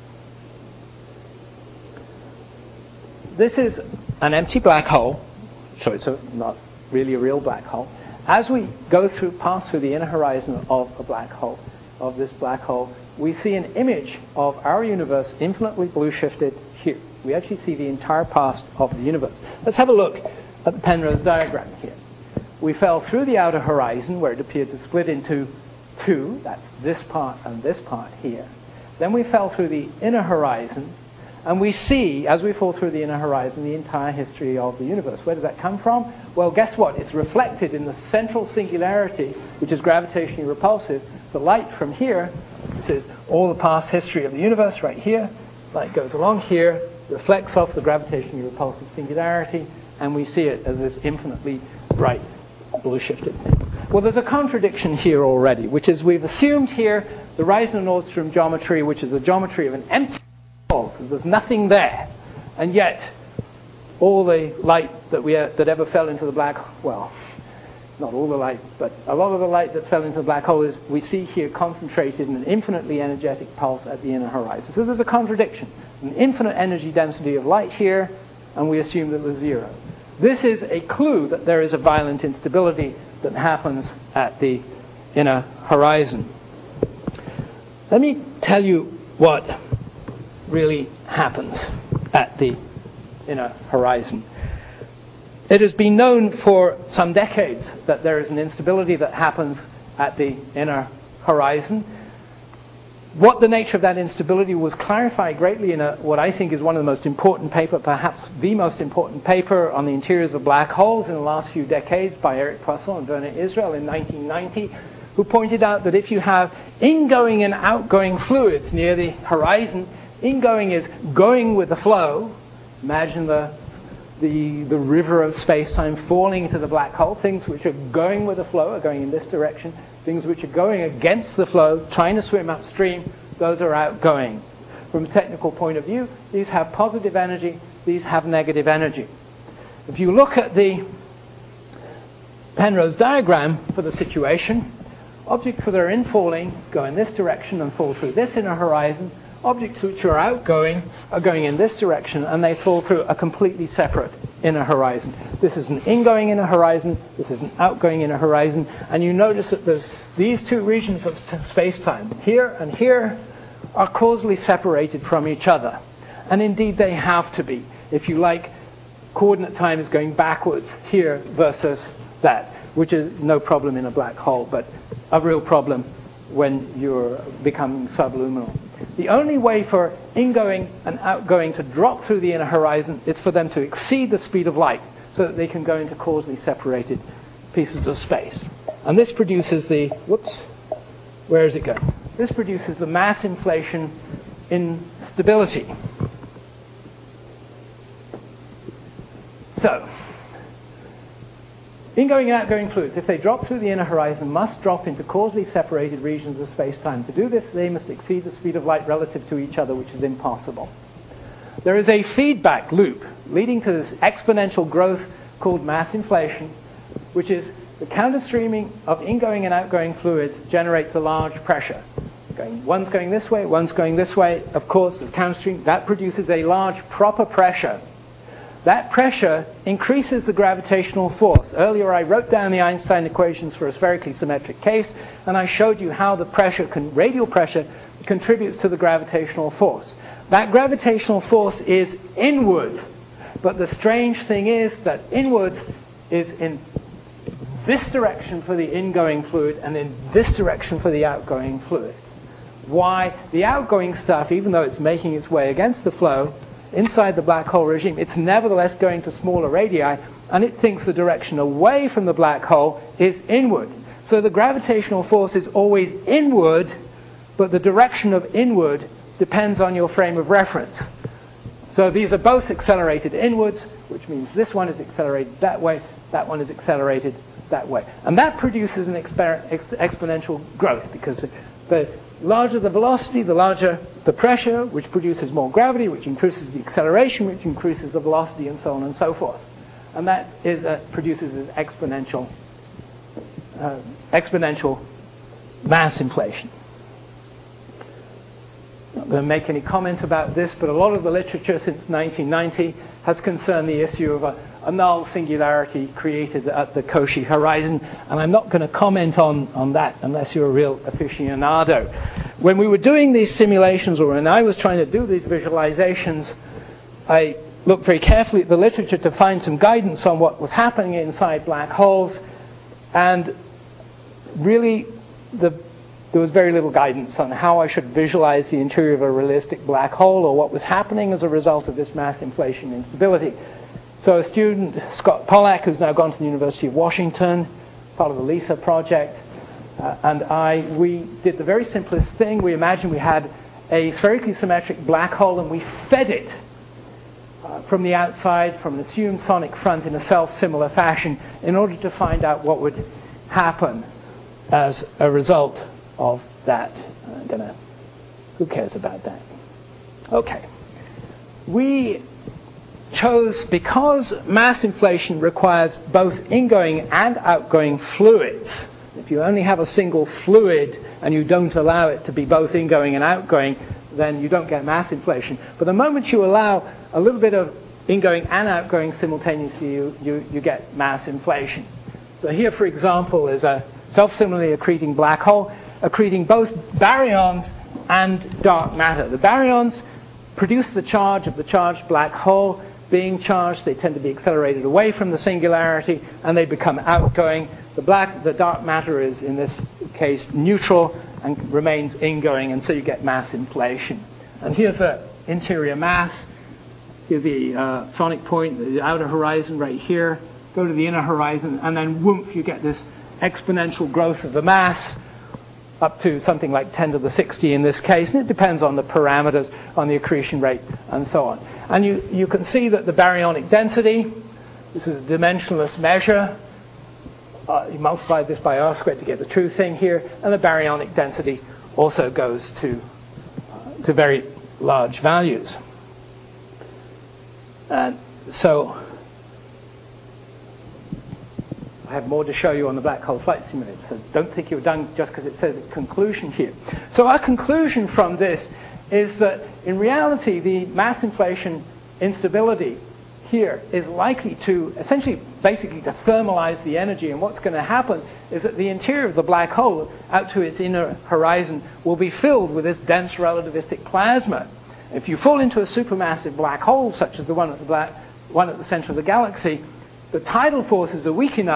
This is an empty black hole, so it's not really a real black hole. As we pass through the inner horizon of a black hole, of this black hole, we see an image of our universe infinitely blue shifted here. We actually see the entire past of the universe. Let's have a look at the Penrose diagram here. We fell through the outer horizon where it appeared to split into two. That's this part and this part here. Then we fell through the inner horizon, and we see, as we fall through the inner horizon, the entire history of the universe. Where does that come from? Well, guess what? It's reflected in the central singularity, which is gravitationally repulsive. The light from here, this is all the past history of the universe right here. Light goes along here, reflects off the gravitationally repulsive singularity, and we see it as this infinitely bright blue shifted thing. Well, there's a contradiction here already, which is we've assumed here the Reisner-Nordstrom geometry, which is the geometry of an empty hole. So there's nothing there. And yet, all the light that ever fell into the black hole, well, not all the light, but a lot of the light that fell into the black hole is we see here concentrated in an infinitely energetic pulse at the inner horizon. So there's a contradiction. An infinite energy density of light here, and we assume that there's zero. This is a clue that there is a violent instability that happens at the inner horizon. Let me tell you what really happens at the inner horizon. It has been known for some decades that there is an instability that happens at the inner horizon. What the nature of that instability was clarified greatly in what I think is one of the most important paper, perhaps the most important paper on the interiors of black holes in the last few decades by Eric Poisson and Werner Israel in 1990, who pointed out that if you have ingoing and outgoing fluids near the horizon, ingoing is going with the flow. Imagine the river of space-time falling into the black hole. Things which are going with the flow are going in this direction. Things which are going against the flow, trying to swim upstream, those are outgoing. From a technical point of view, these have positive energy, these have negative energy. If you look at the Penrose diagram for the situation, objects that are infalling go in this direction and fall through this inner horizon. Objects which are outgoing are going in this direction, and they fall through a completely separate inner horizon. This is an ingoing inner horizon, this is an outgoing inner horizon, and you notice that there's these two regions of space-time, here and here, are causally separated from each other. And indeed they have to be. If you like, coordinate time is going backwards here versus that. which is no problem in a black hole, but a real problem when you're becoming subluminal. The only way for ingoing and outgoing to drop through the inner horizon is for them to exceed the speed of light so that they can go into causally separated pieces of space. And this produces the, where is it going? This produces the mass inflation instability. So, ingoing and outgoing fluids, if they drop through the inner horizon, must drop into causally separated regions of space-time. To do this, they must exceed the speed of light relative to each other, which is impossible. There is a feedback loop leading to this exponential growth called mass inflation, which is the counterstreaming of ingoing and outgoing fluids generates a large pressure. One's going this way, one's going this way. Of course, the counterstream, that produces a large proper pressure. That pressure increases the gravitational force. Earlier I wrote down the Einstein equations for a spherically symmetric case, and I showed you how the pressure, radial pressure, contributes to the gravitational force. That gravitational force is inward, but the strange thing is that inwards is in this direction for the ingoing fluid and in this direction for the outgoing fluid. Why? The outgoing stuff, even though it's making its way against the flow, inside the black hole regime, it's nevertheless going to smaller radii, and it thinks the direction away from the black hole is inward. So the gravitational force is always inward, but the direction of inward depends on your frame of reference. So these are both accelerated inwards, which means this one is accelerated that way, that one is accelerated that way. And that produces an exponential growth, because the larger the velocity, the larger the pressure, which produces more gravity, which increases the acceleration, which increases the velocity, and so on and so forth. And that is produces an exponential mass inflation. I'm not going to make any comment about this, but a lot of the literature since 1990 has concerned the issue of a null singularity created at the Cauchy horizon, and I'm not going to comment on that unless you're a real aficionado. When we were doing these simulations, or when I was trying to do these visualizations, I looked very carefully at the literature to find some guidance on what was happening inside black holes, and really there was very little guidance on how I should visualize the interior of a realistic black hole or what was happening as a result of this mass inflation instability. So a student, Scott Pollack, who's now gone to the University of Washington, part of the LISA project, and we did the very simplest thing. We imagined we had a spherically symmetric black hole, and we fed it from the outside, from an assumed sonic front in a self-similar fashion, in order to find out what would happen as a result of that. Who cares about that? Okay. We chose, because mass inflation requires both ingoing and outgoing fluids. If you only have a single fluid and you don't allow it to be both ingoing and outgoing, then you don't get mass inflation. But the moment you allow a little bit of ingoing and outgoing simultaneously, you get mass inflation. So here, for example, is a self-similarly accreting black hole, accreting both baryons and dark matter. The baryons produce the charge of the charged black hole. Being charged, they tend to be accelerated away from the singularity, and they become outgoing. The dark matter is, in this case, neutral and remains ingoing, and so you get mass inflation. And here's the interior mass. Here's the sonic point, the outer horizon right here. Go to the inner horizon, and then whoomp, you get this exponential growth of the mass up to something like 10 to the 60 in this case, and it depends on the parameters, on the accretion rate, and so on. And you can see that the baryonic density, this is a dimensionless measure. You multiply this by r squared to get the true thing here, and the baryonic density also goes to very large values. And so I have more to show you on the black hole flight simulator, so don't think you're done just because it says a conclusion here. So our conclusion from this is that in reality the mass inflation instability here is likely to essentially basically to thermalize the energy, and what's going to happen is that the interior of the black hole out to its inner horizon will be filled with this dense relativistic plasma. If you fall into a supermassive black hole such as the one at the center of the galaxy, the tidal forces are weak enough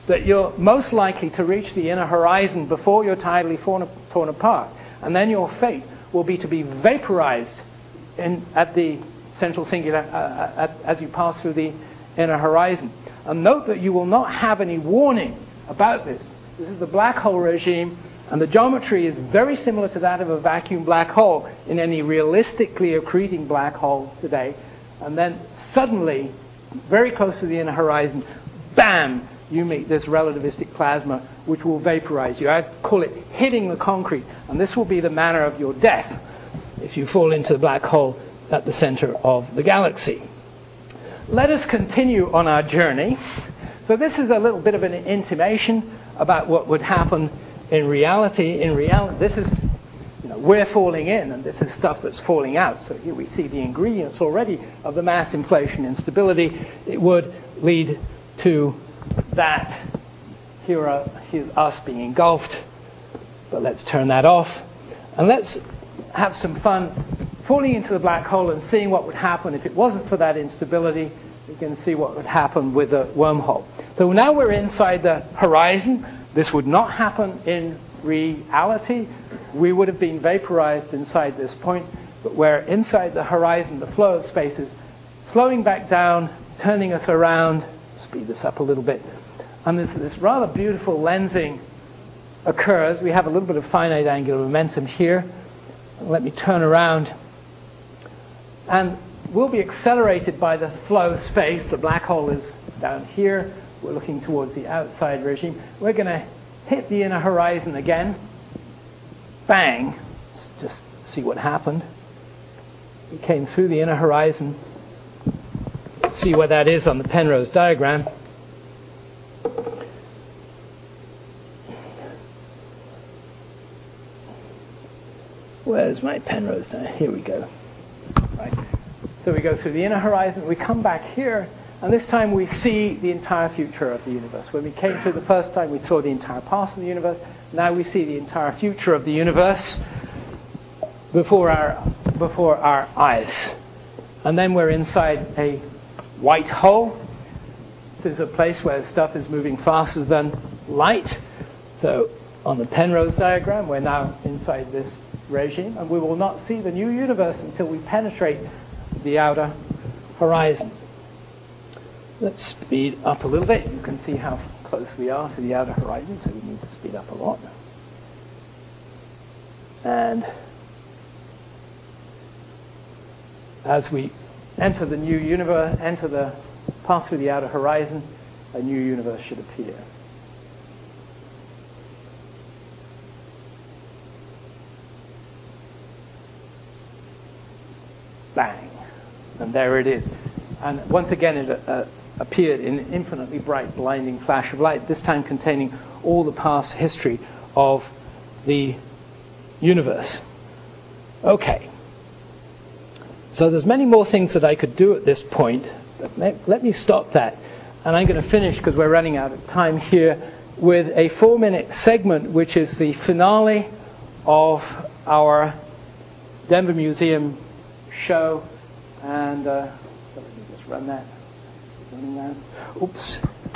that you're most likely to reach the inner horizon before you're tidally torn apart. And then your fate will be to be vaporized at the central singular as you pass through the inner horizon. And note that you will not have any warning about this. This is the black hole regime, and the geometry is very similar to that of a vacuum black hole in any realistically accreting black hole today. And then suddenly, very close to the inner horizon, bam, you meet this relativistic plasma which will vaporize you. I call it hitting the concrete, and this will be the manner of your death if you fall into the black hole at the center of the galaxy. Let us continue on our journey. So this is a little bit of an intimation about what would happen in reality. In reality, this is, we're falling in, and this is stuff that's falling out. So here we see the ingredients already of the mass inflation instability. It would lead to that. Here's us being engulfed. But let's turn that off. And let's have some fun falling into the black hole and seeing what would happen if it wasn't for that instability. You can see what would happen with the wormhole. So now we're inside the horizon. This would not happen in reality. We would have been vaporized inside this point, but we're inside the horizon. The flow of space is flowing back down, turning us around. Speed this up a little bit. And this rather beautiful lensing occurs. We have a little bit of finite angular momentum here. Let me turn around. And we'll be accelerated by the flow of space. The black hole is down here. We're looking towards the outside regime. We're going to hit the inner horizon again. Bang. Let's just see what happened. We came through the inner horizon. Let's see where that is on the Penrose diagram. Where's my Penrose diagram? Here we go. Right. So we go through the inner horizon. We come back here. And this time we see the entire future of the universe. When we came through the first time, we saw the entire past of the universe. Now we see the entire future of the universe before our eyes. And then we're inside a white hole. This is a place where stuff is moving faster than light. So on the Penrose diagram, we're now inside this regime. And we will not see the new universe until we penetrate the outer horizon. Let's speed up a little bit. You can see how close we are to the outer horizon, so we need to speed up a lot. And as we enter the new universe, pass through the outer horizon, a new universe should appear. Bang. And there it is. And once again, it appeared in an infinitely bright, blinding flash of light, this time containing all the past history of the universe. Okay. So there's many more things that I could do at this point, but let me stop that. And I'm going to finish, because we're running out of time here, with a 4-minute segment, which is the finale of our Denver Museum show. And let me just run that. Running that. Oops.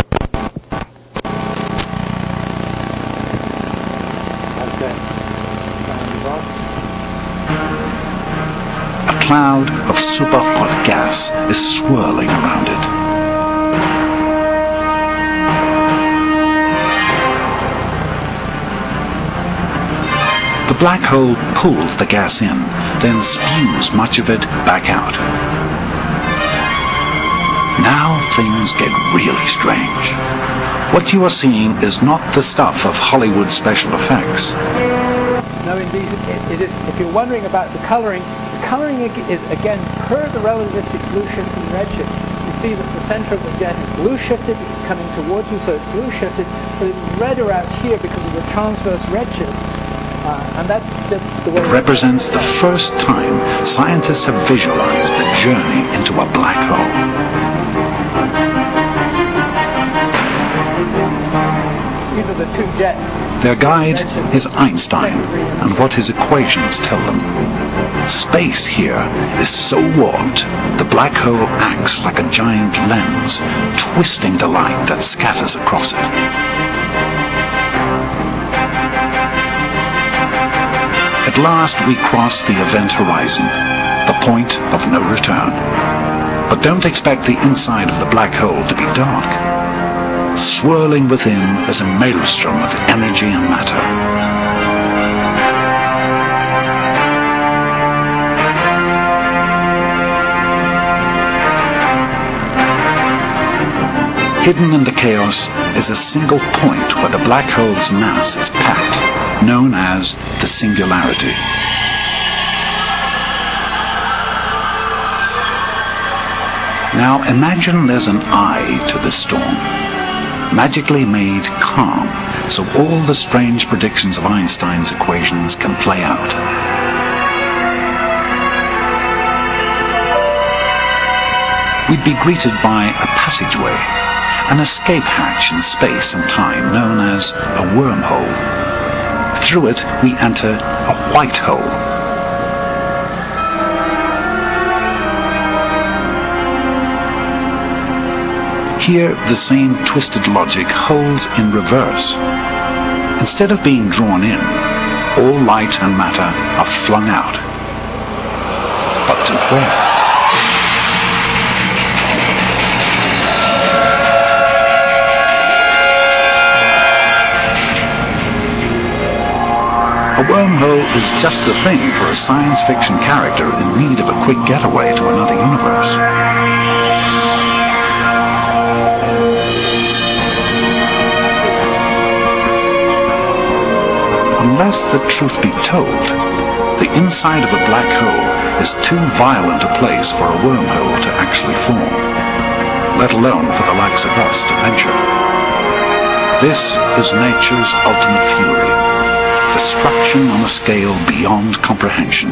A cloud of super hot gas is swirling around it. The black hole pulls the gas in, then spews much of it back out. Now things get really strange. What you are seeing is not the stuff of Hollywood special effects. No, indeed, it is. If you're wondering about the coloring is, again, per the relativistic blue shifting redshift. You see that the center of the jet is blue shifted, it's coming towards you, so it's blue shifted, but it's redder out here because of the transverse redshift. And that's just the way it represents the first time scientists have visualized the journey into a black hole. These are the two jets. Their guide is Einstein and what his equations tell them. Space here is so warped, the black hole acts like a giant lens, twisting the light that scatters across it. At last we cross the event horizon, the point of no return. But don't expect the inside of the black hole to be dark. Swirling within is a maelstrom of energy and matter. Hidden in the chaos is a single point where the black hole's mass is packed, known as the singularity. Now imagine there's an eye to this storm, magically made calm, so all the strange predictions of Einstein's equations can play out. We'd be greeted by a passageway, an escape hatch in space and time known as a wormhole. Through it, we enter a white hole. Here, the same twisted logic holds in reverse. Instead of being drawn in, all light and matter are flung out. But to where? A wormhole is just the thing for a science fiction character in need of a quick getaway to another universe. Unless the truth be told, the inside of a black hole is too violent a place for a wormhole to actually form, let alone for the likes of us to venture. This is nature's ultimate fury, destruction on a scale beyond comprehension.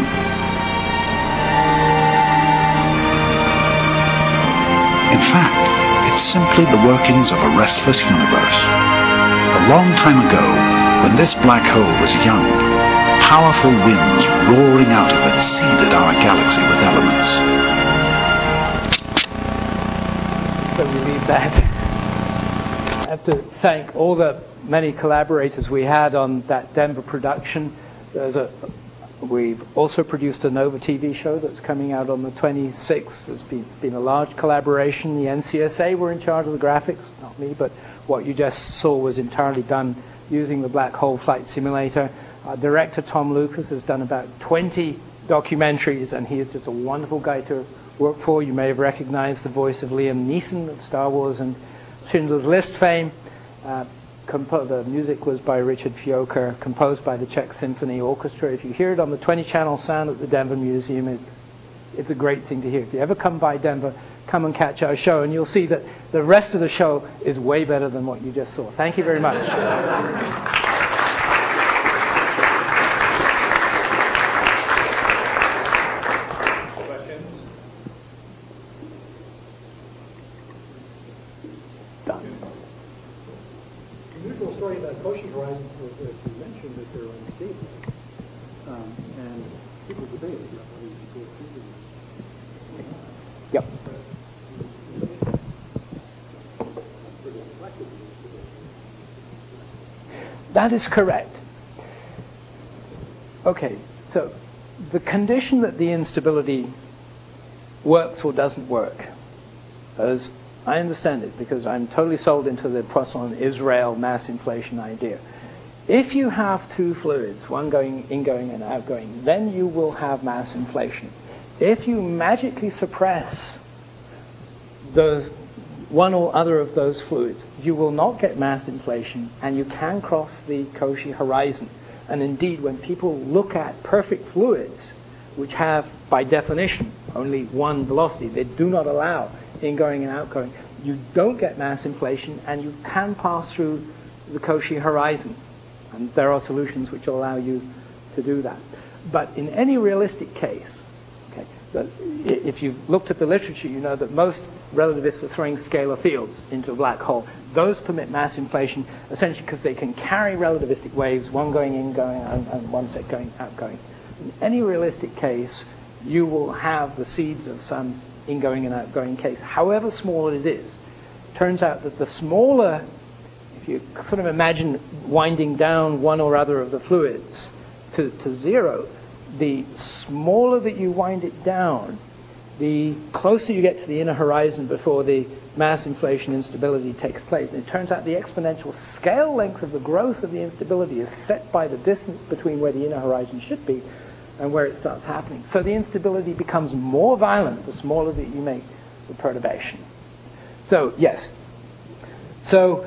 In fact, it's simply the workings of a restless universe. A long time ago, when this black hole was young, powerful winds roaring out of it seeded our galaxy with elements. So we leave that. I have to thank all the many collaborators we had on that Denver production. We've also produced a Nova TV show that's coming out on the 26th. It's been a large collaboration. The NCSA were in charge of the graphics, not me, but what you just saw was entirely done using the Black Hole Flight Simulator. Director Tom Lucas has done about 20 documentaries, and he is just a wonderful guy to work for. You may have recognized the voice of Liam Neeson of Star Wars and Schindler's List fame. The music was by Richard Fiocca, composed by the Czech Symphony Orchestra. If you hear it on the 20-channel sound at the Denver Museum, it's a great thing to hear. If you ever come by Denver, come and catch our show, and you'll see that the rest of the show is way better than what you just saw. Thank you very much. The usual story about Cauchy horizons was, as you mentioned, that they're unstable, and people debate about whether you should go through them. Yep. That is correct. Okay, so the condition that the instability works or doesn't work, as I understand it, because I'm totally sold into the Poisson-Israel mass inflation idea. If you have two fluids, one going ingoing and outgoing, then you will have mass inflation. If you magically suppress those one or other of those fluids, you will not get mass inflation, and you can cross the Cauchy horizon. And indeed, when people look at perfect fluids, which have, by definition, only one velocity, they do not allow ingoing and outgoing, you don't get mass inflation, and you can pass through the Cauchy horizon. And there are solutions which allow you to do that. But in any realistic case, okay, But if you've looked at the literature, you know that most relativists are throwing scalar fields into a black hole. Those permit mass inflation essentially because they can carry relativistic waves, one going in, going out, and one set going outgoing. In any realistic case, you will have the seeds of some ingoing and outgoing case, however small it is. Turns out that the smaller, if you sort of imagine winding down one or other of the fluids to zero, the smaller that you wind it down, the closer you get to the inner horizon before the mass inflation instability takes place. And it turns out the exponential scale length of the growth of the instability is set by the distance between where the inner horizon should be and where it starts happening. So the instability becomes more violent the smaller that you make the perturbation. So, yes. So,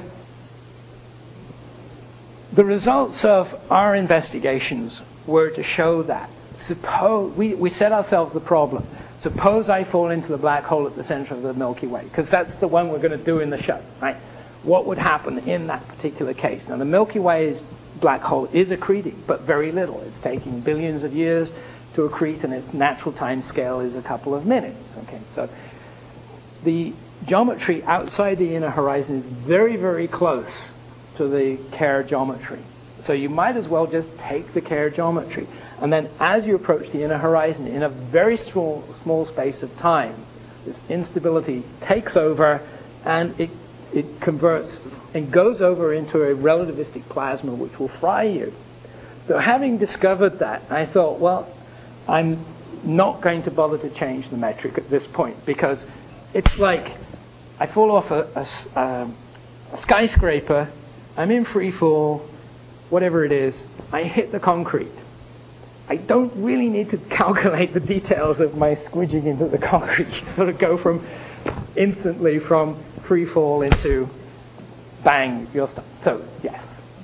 the results of our investigations were to show that. Suppose we set ourselves the problem. Suppose I fall into the black hole at the center of the Milky Way, because that's the one we're going to do in the show, right? What would happen in that particular case? Now, the Milky Way's black hole is accreting, but very little. It's taking billions of years to accrete, and its natural time scale is a couple of minutes. Okay, so the geometry outside the inner horizon is very, very close to the Kerr geometry. So you might as well just take the Kerr geometry. And then as you approach the inner horizon, in a very small space of time, this instability takes over and it converts and goes over into a relativistic plasma which will fry you. So having discovered that, I thought, well, I'm not going to bother to change the metric at this point, because it's like I fall off a skyscraper, I'm in free fall, whatever it is, I hit the concrete. I don't really need to calculate the details of my squidging into the concrete. You sort of go from instantly from free fall into bang, you're stuck. So, yes.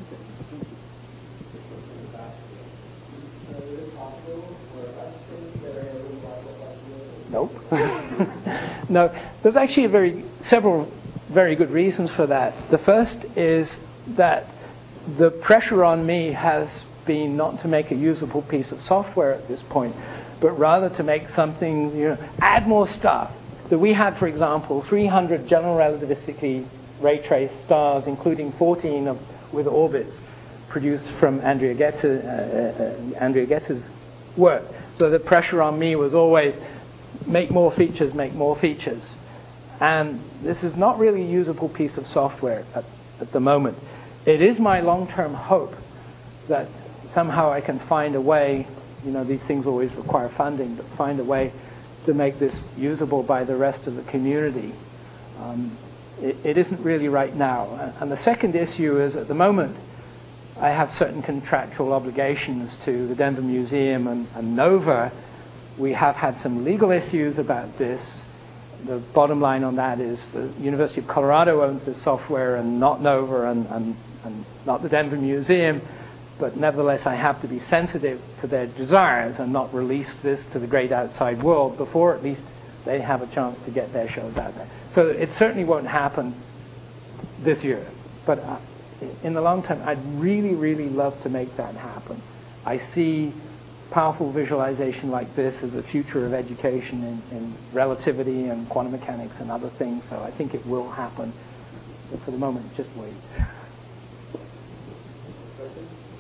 Nope. No, there's actually several very good reasons for that. The first is that the pressure on me has been not to make a usable piece of software at this point, but rather to make something, add more stuff. So we had, for example, 300 general relativistically ray-traced stars, including 14 with orbits produced from Andrea Ghez' work. So the pressure on me was always make more features, make more features. And this is not really a usable piece of software at the moment. It is my long-term hope that somehow I can find a way, these things always require funding, but find a way to make this usable by the rest of the community. It isn't really right now. And the second issue is, at the moment, I have certain contractual obligations to the Denver Museum and NOVA. We have had some legal issues about this. The bottom line on that is the University of Colorado owns this software and not NOVA and not the Denver Museum. But nevertheless, I have to be sensitive to their desires and not release this to the great outside world before at least they have a chance to get their shows out there. So it certainly won't happen this year. But in the long term, I'd really, really love to make that happen. I see powerful visualization like this as a future of education in relativity and quantum mechanics and other things. So I think it will happen. So for the moment, just wait.